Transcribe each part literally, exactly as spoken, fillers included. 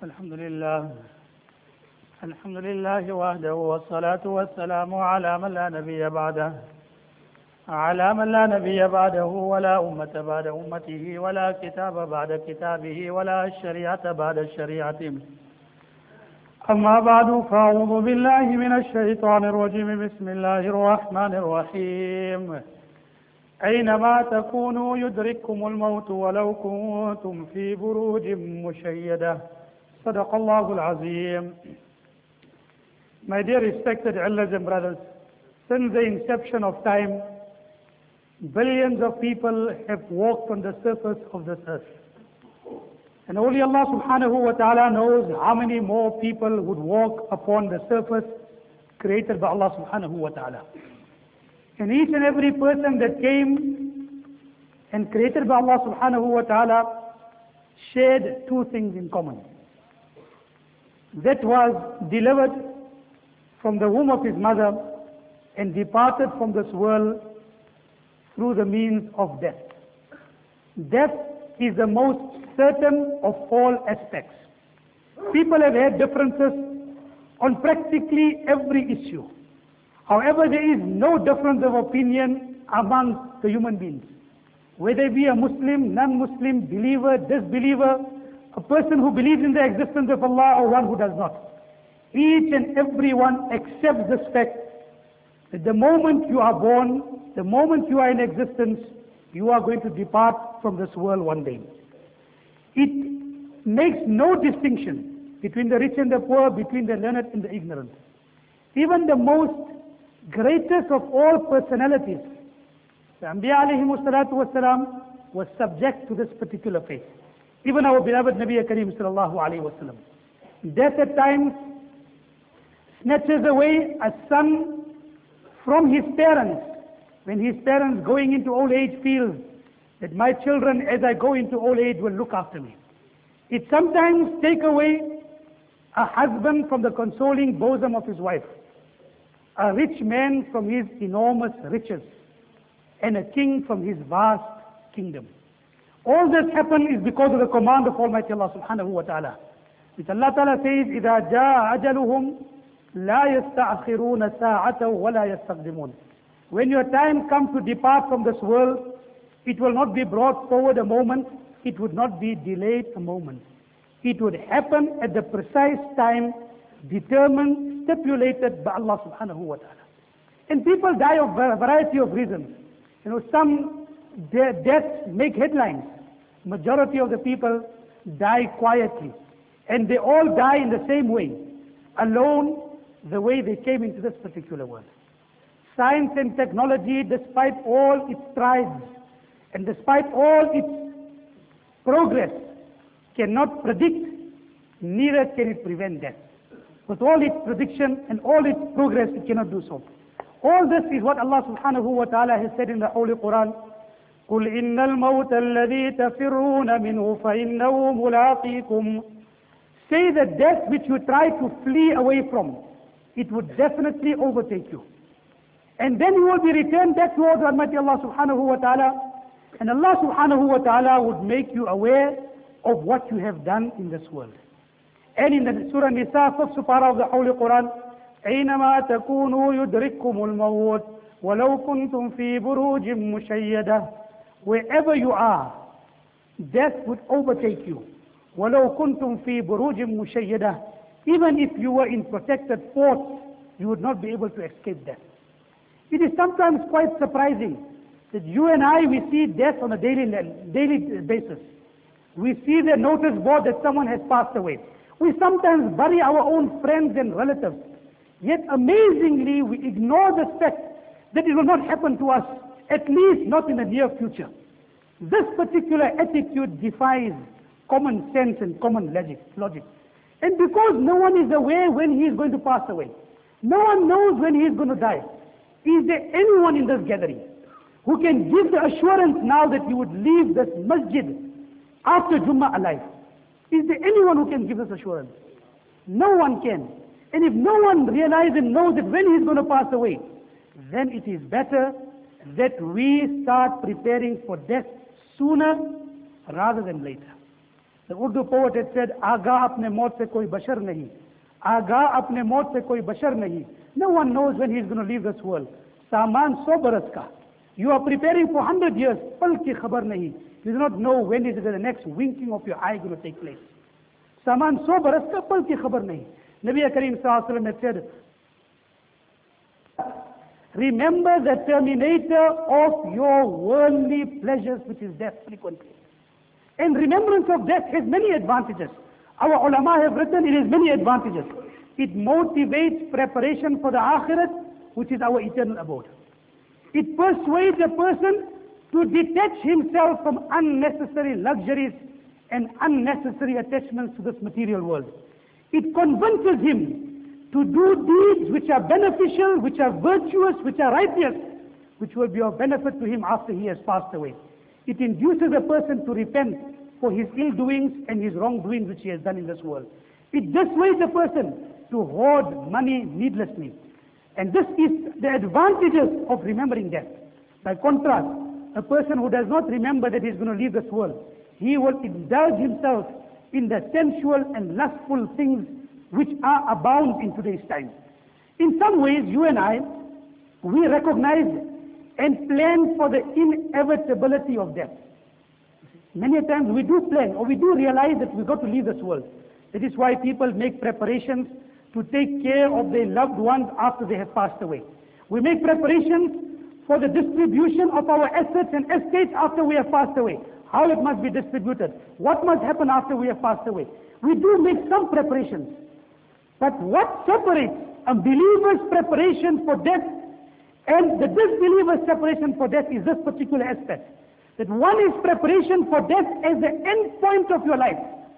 الحمد لله الحمد لله وحده والصلاة والسلام على من لا نبي بعده على من لا نبي بعده ولا أمة بعد أمته ولا كتاب بعد كتابه ولا شريعة بعد شريعته أما بعد فأعوذ بالله من الشيطان الرجيم بسم الله الرحمن الرحيم أينما تكونوا يدرككم الموت ولو كنتم في بروج مشيدة صدق الله العظيم. My dear respected elders and brothers, since the inception of time, billions of people have walked on the surface of this earth. And only Allah subhanahu wa ta'ala knows how many more people would walk upon the surface created by Allah subhanahu wa ta'ala. And each and every person that came and created by Allah subhanahu wa ta'ala shared two things in common. That was delivered from the womb of his mother and departed from this world through the means of death. Death is the most certain of all aspects. People have had differences on practically every issue. However, there is no difference of opinion among the human beings. Whether he be a Muslim, non-Muslim, believer, disbeliever, a person who believes in the existence of Allah or one who does not. Each and every one accepts this fact that the moment you are born, the moment you are in existence, you are going to depart from this world one day. It makes no distinction between the rich and the poor, between the learned and the ignorant. Even the most greatest of all personalities, the Anbiya alayhimu salatu wasalam, was subject to this particular fate. Even our beloved Nabi Kareem sallallahu alayhi wasallam. Death at times snatches away a son from his parents, when his parents going into old age feels that my children as I go into old age will look after me. It sometimes take away a husband from the consoling bosom of his wife, a rich man from his enormous riches, and a king from his vast kingdom. All this happened is because of the command of Almighty Allah subhanahu wa ta'ala. Which Allah ta'ala says, إِذَا جَاءَ أَجَلُهُمْ لَا يَسْتَأْخِرُونَ سَاعَةً وَلَا يَسْتَقْدِمُونَ. When your time comes to depart from this world, it will not be brought forward a moment, it would not be delayed a moment. It would happen at the precise time determined, stipulated by Allah subhanahu wa ta'ala. And people die of a variety of reasons. You know, some de- deaths make headlines. Majority of the people die quietly. And they all die in the same way, alone, the way they came into this particular world. Science and technology, despite all its strides and despite all its progress, cannot predict, neither can it prevent death. With all its prediction and all its progress, it cannot do so. All this is what Allah subhanahu wa ta'ala has said in the Holy Quran. قُلْ إِنَّ الْمَوْتَ الَّذِي تَفِرُّونَ مِنْهُ فَإِنَّهُ مُلَاقِيكُمْ. Say that death which you try to flee away from, it would definitely overtake you. And then you will be returned back towards Almighty Allah subhanahu wa ta'ala, and Allah subhanahu wa ta'ala would make you aware of what you have done in this world. And in the Surah Nisa, first para of the Holy Quran, أَيْنَمَا تَكُونُوا يُدْرِككُمُ الْمَوْتُ وَلَوْ كُنْتُمْ فِي بُرُوجٍ مُشَيَّدَةٍ. Wherever you are, death would overtake you. وَلَوْ كُنْتُمْ فِي بُرُوجٍ مُشَيَّدَةٍ. Even if you were in protected forts, you would not be able to escape death. It is sometimes quite surprising that you and I, we see death on a daily, daily basis. We see the notice board that someone has passed away. We sometimes bury our own friends and relatives. Yet amazingly, we ignore the fact that it will not happen to us, at least not in the near future. This particular attitude defies common sense and common logic. logic. And because no one is aware when he is going to pass away, no one knows when he is going to die, is there anyone in this gathering who can give the assurance now that he would leave this masjid after Jummah alive? Is there anyone who can give this assurance? No one can. And if no one realizes and knows that when he is going to pass away, then it is better that we start preparing for death sooner rather than later. The Urdu poet had said, Aga apne maut se koi bashar nahi. Aga apne maut se koi bashar nahi. No one knows when he is going to leave this world. Saman so baras ka. You are preparing for hundred years. Pal ki khabar nahi. You do not know when is the next winking of your eye going to take place. Saman so baras ka, pal ki khabar nahi. Nabi Kareem Sallallahu Alaihi Wasallam had said, remember the terminator of your worldly pleasures, which is death, frequently. And remembrance of death has many advantages. Our ulama have written it has many advantages. It motivates preparation for the akhirat, which is our eternal abode. It persuades a person to detach himself from unnecessary luxuries and unnecessary attachments to this material world. It convinces him to do deeds which are beneficial, which are virtuous, which are righteous, which will be of benefit to him after he has passed away. It induces a person to repent for his ill doings and his wrongdoings which he has done in this world. It dissuades a person to hoard money needlessly. And this is the advantages of remembering death. By contrast, a person who does not remember that he is going to leave this world, he will indulge himself in the sensual and lustful things which are abound in today's time. In some ways, you and I, we recognize and plan for the inevitability of death. Many times we do plan, or we do realize that we've got to leave this world. That is why people make preparations to take care of their loved ones after they have passed away. We make preparations for the distribution of our assets and estates after we have passed away. How it must be distributed. What must happen after we have passed away. We do make some preparations. But what separates a believer's preparation for death and the disbeliever's preparation for death is this particular aspect. That one is preparation for death as the end point of your life.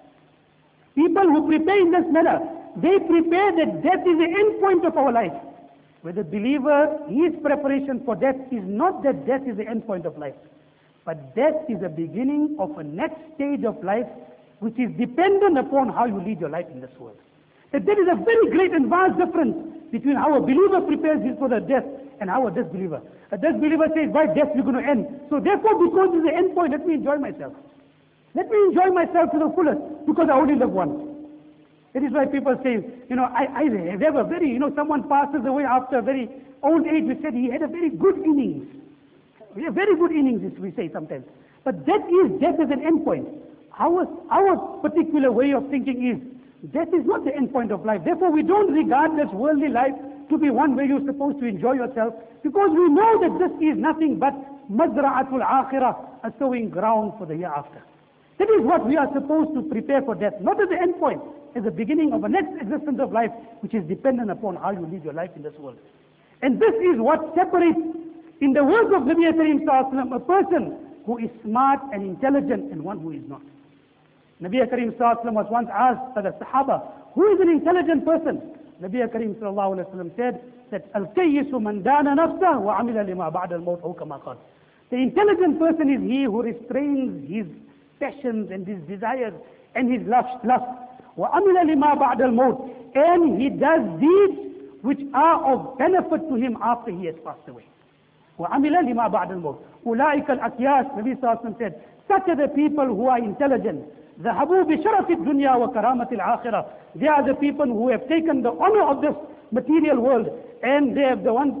People who prepare in this manner, they prepare that death is the end point of our life. Where the believer, his preparation for death is not that death is the end point of life. But death is the beginning of a next stage of life which is dependent upon how you lead your life in this world. That there is a very great and vast difference between how a believer prepares for the death and how a disbeliever. A disbeliever says, by death we're going to end. So therefore, because it's the end point, let me enjoy myself. Let me enjoy myself to the fullest because I only live once. That is why people say, you know, I, I have a very, you know, someone passes away after a very old age. We said he had a very good innings. We have very good innings, we say sometimes. But that is death as an end point. Our, our particular way of thinking is, death is not the end point of life. Therefore, we don't regard this worldly life to be one where you're supposed to enjoy yourself, because we know that this is nothing but mazra'atul akhirah, a sowing ground for the hereafter. That is what we are supposed to prepare for death, not as the end point, as the beginning of a next existence of life, which is dependent upon how you live your life in this world. And this is what separates, in the words of Nabi Kareem Sallallahu Alaihi Wasallam, a person who is smart and intelligent and one who is not. Nabi Kareem Sallallahu Alaihi Wasallam was once asked by the Sahaba, who is an intelligent person? Nabi Kareem Sallallahu Alaihi Wasallam said that Al-Kayyisu man dana nafsah wa amila lima ba'da al-maut aw kama qala. The intelligent person is he who restrains his passions and his desires and his lust, lust. wa amila lima ba'da al-maut, and he does deeds which are of benefit to him after he has passed away. wa amila lima ba'da al-maut. Ulaika al-akyas, Nabi Sallallahu Alaihi Wasallam said, such are the people who are intelligent. ذهبوا بشرف الدنيا وكرامة الآخرة. They are the people who have taken the honor of this material world, and they have the ones,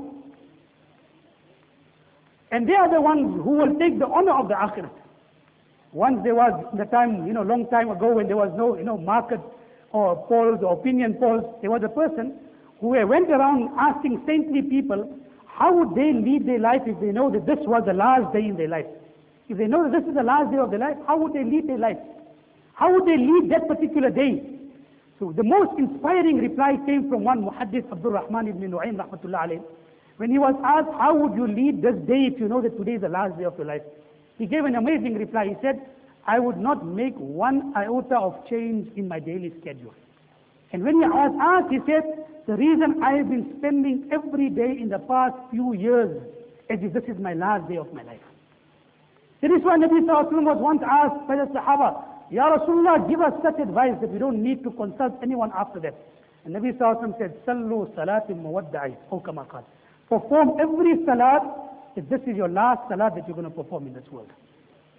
and they are the ones who will take the honor of the akhirah. Once there was the time, you know, long time ago when there was no, you know, market or polls or opinion polls, there was a person who went around asking saintly people how would they lead their life if they know that this was the last day in their life. If they know that this is the last day of their life, how would they lead their life? How would they lead that particular day? So the most inspiring reply came from one Muhaddith, Abdul Rahman ibn Nu'aym rahmatullah alayh. When he was asked, how would you lead this day if you know that today is the last day of your life? He gave an amazing reply. He said, I would not make one iota of change in my daily schedule. And when he was asked, he said, the reason I have been spending every day in the past few years as if this is my last day of my life. That is why Nabi Sallallahu Alaihi Wasallam was once asked by the Sahaba, Ya Rasulullah, give us such advice that we don't need to consult anyone after that. And Nabi Sallallahu Alaihi Wasallam said, Sallu salatim muwadda'i, aw kama qala. Perform every salat if this is your last salat that you're going to perform in this world.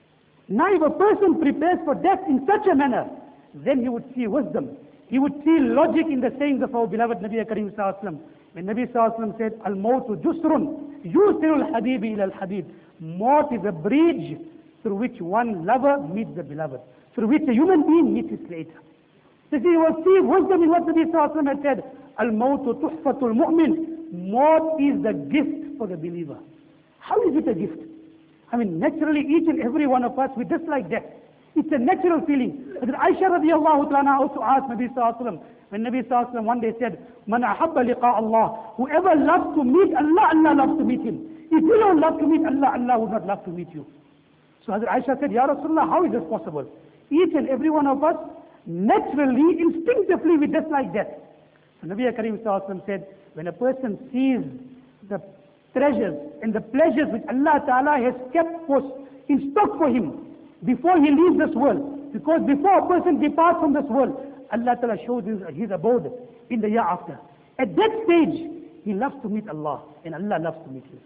Now if a person prepares for death in such a manner, then he would see wisdom. He would see logic in the sayings of our beloved Nabi Kareem Sallallahu Alaihi Wasallam. When Nabi Sallallahu Alaihi Wasallam said, Al-Mawtu Jusrun, Yusirul Habibi ila al-Habib. Maut is a bridge through which one lover meets the beloved, through which a human being meets his creator. So you will see wisdom in what Nabi Sallallahu Alaihi Wasallam had said, Al-Mawtu Tuhfatul Mu'min. Maut is the gift for the believer. How is it a gift? I mean, naturally, each and every one of us, we dislike death. It's a natural feeling. Aisha radiallahu ta'ala also asked Nabi Sallallahu Alaihi Wasallam, when Nabi Sallallahu Alaihi Wasallam one day said, Man ahabba liqa Allah, whoever loves to meet Allah, Allah loves to meet him. If you don't love to meet Allah, Allah would not love to meet you. So Hazrat Aisha said, Ya Rasulullah, how is this possible? Each and every one of us, naturally, instinctively, we dislike death. So Nabi Kareem Sallallahu Alaihi Wasallam said, when a person sees the treasures and the pleasures which Allah Ta'ala has kept for, in stock for him before he leaves this world, because before a person departs from this world, Allah Ta'ala shows his, his abode in the year after. At that stage, he loves to meet Allah and Allah loves to meet him.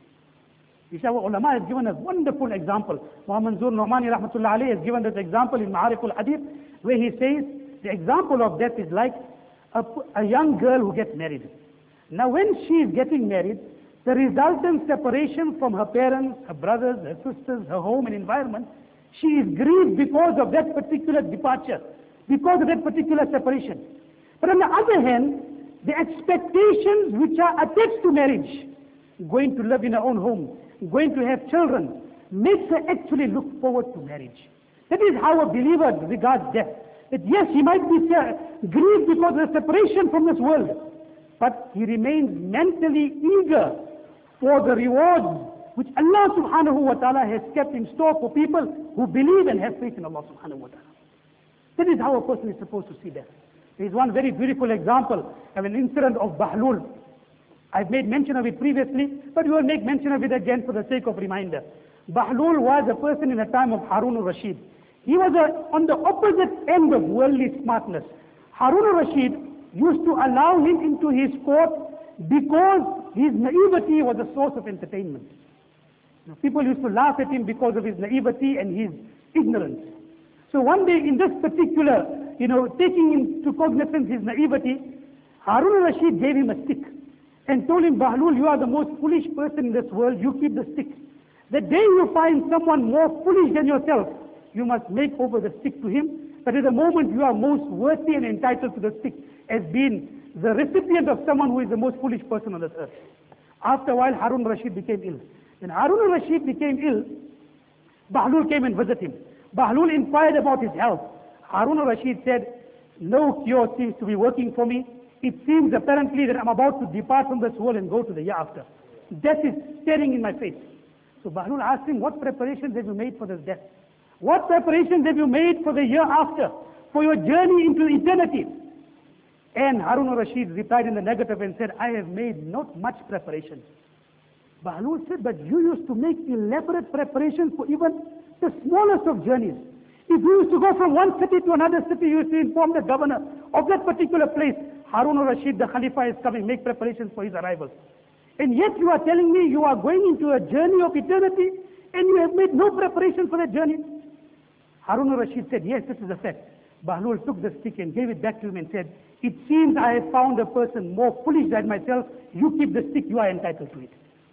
Our ulama has given us wonderful example. Muhammad Zur Nu'mani rahmatullah alayhi has given this example in Ma'arif al-Hadith, where he says the example of death is like a, a young girl who gets married. Now when she is getting married, the resultant separation from her parents, her brothers, her sisters, her home and environment, she is grieved because of that particular departure, because of that particular separation. But on the other hand, the expectations which are attached to marriage, going to live in her own home, going to have children, makes her actually look forward to marriage. That is how a believer regards death. That yes, he might be grieved because of the separation from this world, but he remains mentally eager for the rewards which Allah subhanahu wa ta'ala has kept in store for people who believe and have faith in Allah subhanahu wa ta'ala. That is how a person is supposed to see death. There is one very beautiful example of an incident of Bahlul. I've made mention of it previously, but we will make mention of it again for the sake of reminder. Bahlul was a person in the time of Harun al-Rashid. He was a, on the opposite end of worldly smartness. Harun al-Rashid used to allow him into his court because his naivety was a source of entertainment. Now, people used to laugh at him because of his naivety and his ignorance. So one day in this particular, you know, taking into cognizance his naivety, Harun al-Rashid gave him a stick and told him, Bahlul, you are the most foolish person in this world, you keep the stick. The day you find someone more foolish than yourself, you must make over the stick to him, but at the moment you are most worthy and entitled to the stick as being the recipient of someone who is the most foolish person on this earth. After a while, Harun al-Rashid became ill. When Harun al-Rashid became ill, Bahlul came and visited him. Bahlul inquired about his health. Harun al-Rashid said, no cure seems to be working for me. It seems apparently that I'm about to depart from this world and go to the year after. Death is staring in my face. So Bahlul asked him, what preparations have you made for this death? What preparations have you made for the year after? For your journey into eternity? And Harun al-Rashid replied in the negative and said, I have made not much preparation. Bahlul said, but you used to make elaborate preparations for even the smallest of journeys. If you used to go from one city to another city, you used to inform the governor of that particular place. Harun al-Rashid, the Khalifa, is coming, make preparations for his arrival. And yet you are telling me you are going into a journey of eternity and you have made no preparation for that journey. Harun al-Rashid said, yes, this is a fact. Bahlul took the stick and gave it back to him and said, it seems I have found a person more foolish than myself. You keep the stick, you are entitled to it.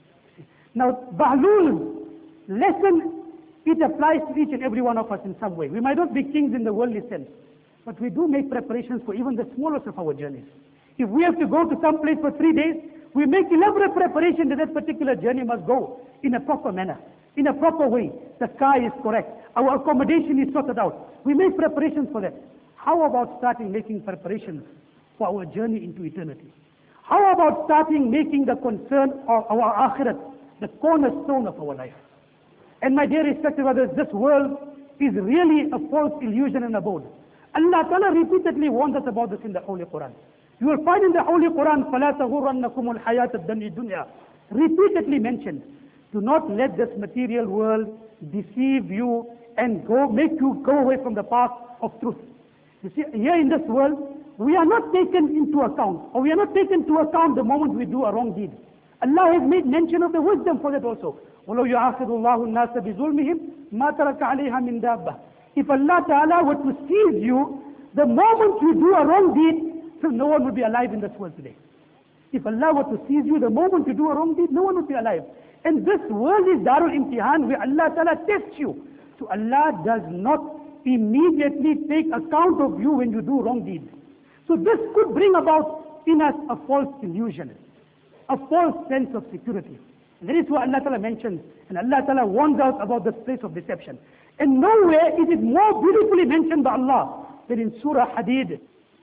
Now, Bahlul's lesson, it applies to each and every one of us in some way. We might not be kings in the worldly sense, but we do make preparations for even the smallest of our journeys. If we have to go to some place for three days, we make elaborate preparation that that particular journey must go in a proper manner, in a proper way. The car is correct. Our accommodation is sorted out. We make preparations for that. How about starting making preparations for our journey into eternity? How about starting making the concern of our akhirat the cornerstone of our life? And my dear respected brothers, this world is really a false illusion and abode. Allah Ta'ala repeatedly warns us about this in the Holy Quran. You will find in the Holy Quran, فَلَا تَغُرَّنَّكُمُ الْحَيَاةَ الدُّنْيَا, repeatedly mentioned. Do not let this material world deceive you and go make you go away from the path of truth. You see, here in this world, we are not taken into account, or we are not taken into account the moment we do a wrong deed. Allah has made mention of the wisdom for that also. وَلَوْ يُعَاخِذُ اللَّهُ النَّاسَ بِظُلْمِهِمْ مَا تَرَكَ عَلَيْهَا مِنْ دَابَّةٍ. If Allah Ta'ala were to seize you, the moment you do a wrong deed, so no one would be alive in this world today. If Allah were to seize you, the moment you do a wrong deed, no one would be alive. And this world is Darul Imtihan, where Allah Ta'ala tests you. So Allah does not immediately take account of you when you do wrong deeds. So this could bring about in us a false illusion, a false sense of security. And that is what Allah Ta'ala mentions, and Allah Ta'ala warns us about this place of deception. And nowhere it is more beautifully mentioned by Allah than in Surah Hadid.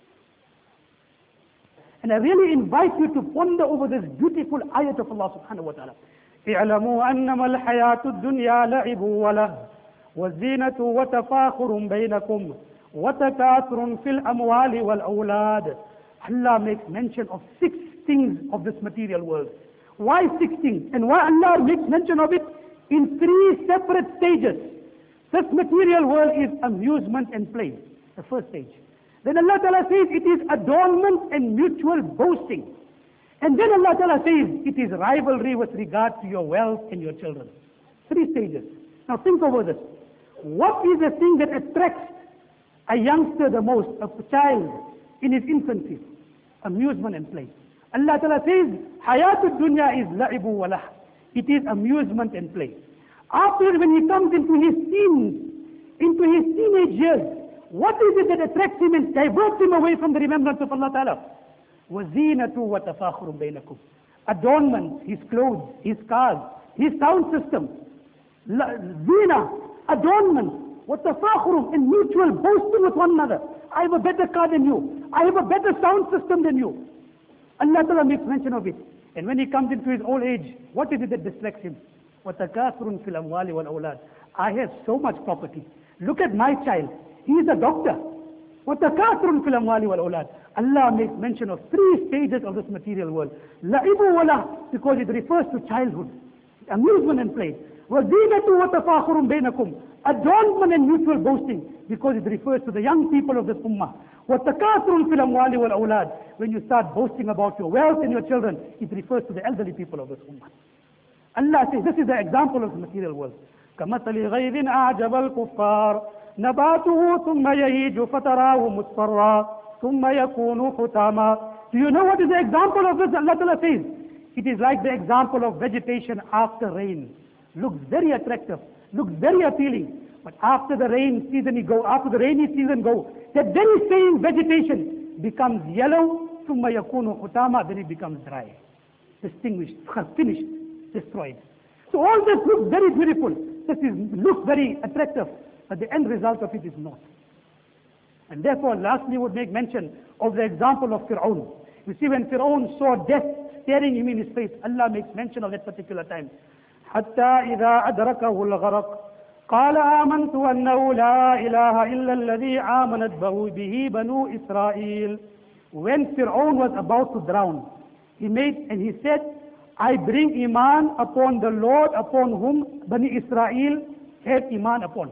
And I really invite you to ponder over this beautiful ayat of Allah Subhanahu wa Ta'ala. اعلموا أنما الحياة الدنيا لعب وله والزينة وتفاخر بينكم وتكاثر في الأموال والأولاد. Allah makes mention of six things of this material world. Why six things? And why Allah makes mention of it in three separate stages. This material world is amusement and play, the first stage. Then Allah Ta'ala says it is adornment and mutual boasting. And then Allah Ta'ala says it is rivalry with regard to your wealth and your children. Three stages. Now think over this. What is the thing that attracts a youngster the most, a child in his infancy? Amusement and play. Allah Ta'ala says, Hayatul Dunya is la'ibu wa lah. It is amusement and play. After, when he comes into his teens, into his teenage years, what is it that attracts him and diverts him away from the remembrance of Allah Ta'ala? وَزِينَةُ وَتَفَاخُرٌ بَيْنَكُمْ. Adornment, his clothes, his cars, his sound system. Zina, adornment, وَتَفَاخُرٌ, and mutual boasting with one another. I have a better car than you. I have a better sound system than you. Allah Ta'ala makes mention of it. And when he comes into his old age, what is it that distracts him? وَتَكَاثُرٌ فِي الْأَمْوَالِ وَالْأَوْلَادِ. I have so much property. Look at my child. He is a doctor. وَتَكَاثُرٌ فِي الْأَمْوَالِ وَالْأَوْلَادِ. Allah makes mention of three stages of this material world. لَعِبُ وَلَهْ, because it refers to childhood, amusement and play. وَزِينَةُ وَتَفَاخُرٌ بَيْنَكُمْ, adornment and mutual boasting, because it refers to the young people of this ummah. وَتَكَاثُرٌ فِي الْأَمْوَالِ وَالْأَوْلَادِ, when you start boasting about your wealth and your children, it refers to the elderly people of this ummah. Allah says, this is the example of the material world. كَمَثَلِ غَيْظٍ أَعْجَبَ الْكُفَّارِ نَبَاتُهُ ثُمَّ يَهِيجُ فَتَرَاهُ مُصْفَرًّا ثُمَّ يَكُونُ حُطَامًا. Do you know what is the example of this? Allah Ta'ala says, it is like the example of vegetation after rain. Looks very attractive, looks very appealing. But after the rain season go, after the rainy season go, that very same vegetation becomes yellow, ثُمَّ يَكُونُ حُطَامًا, then it becomes dry, distinguished, finished, destroyed. So all this looks very beautiful. This is, looks very attractive, but the end result of it is not. And therefore, lastly, would make mention of the example of Fir'aun. You see, when Fir'aun saw death staring him in his face, Allah makes mention of that particular time. حَتَّى إِذَا أَدْرَكَهُ الْغَرَقُ قَالَ آمَنْتُ أَنَّهُ لَا إِلَهَ إِلَّا الَّذِي آمَنَتْ بِهِ بَنُو إِسْرَائِيلَ. When Fir'aun was about to drown, he made, and he said, I bring Iman upon the Lord upon whom Bani Israel had Iman upon.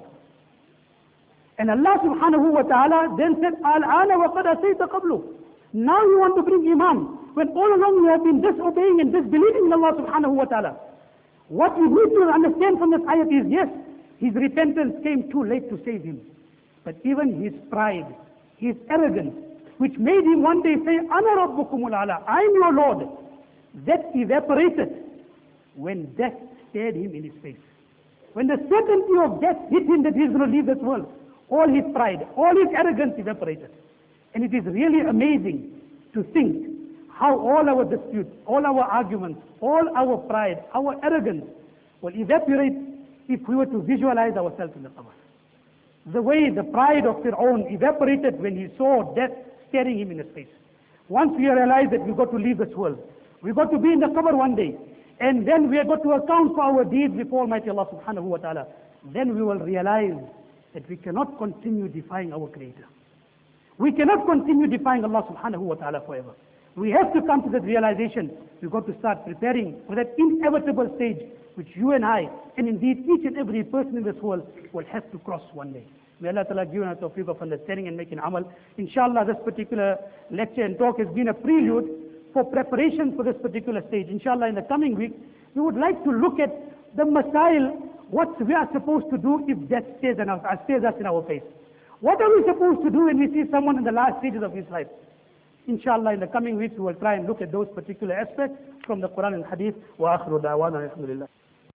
And Allah Subhanahu wa Ta'ala then said, Al-ana wa qad asayta qablu. Now you want to bring Iman, when all along you have been disobeying and disbelieving in Allah Subhanahu wa Ta'ala. What you need to understand from this ayat is, yes, his repentance came too late to save him. But even his pride, his arrogance, which made him one day say, Ana rabbukumul ala, I am your Lord, that evaporated when death stared him in his face. When the certainty of death hit him that he is going to leave this world, all his pride, all his arrogance evaporated. And it is really amazing to think how all our disputes, all our arguments, all our pride, our arrogance will evaporate if we were to visualize ourselves in the qabr. The way the pride of Fir'aun evaporated when he saw death staring him in his face. Once we realize that we've got to leave this world, we've got to be in the qabr one day, and then we have got to account for our deeds before Almighty Allah Subhanahu wa Ta'ala, then we will realize that we cannot continue defying our Creator. We cannot continue defying Allah Subhanahu wa Ta'ala forever. We have to come to that realization. We've got to start preparing for that inevitable stage which you and I, and indeed each and every person in this world, will have to cross one day. May Allah Ta'ala give us tawfiq of understanding and making amal. Inshallah, this particular lecture and talk has been a prelude for preparation for this particular stage. Inshallah, in the coming week, we would like to look at the masail, what we are supposed to do if death stares, in our, stares us in our face. What are we supposed to do when we see someone in the last stages of his life? Inshallah, in the coming weeks, we will try and look at those particular aspects from the Quran and Hadith. Wa akhiru da'wana alhamdulillah.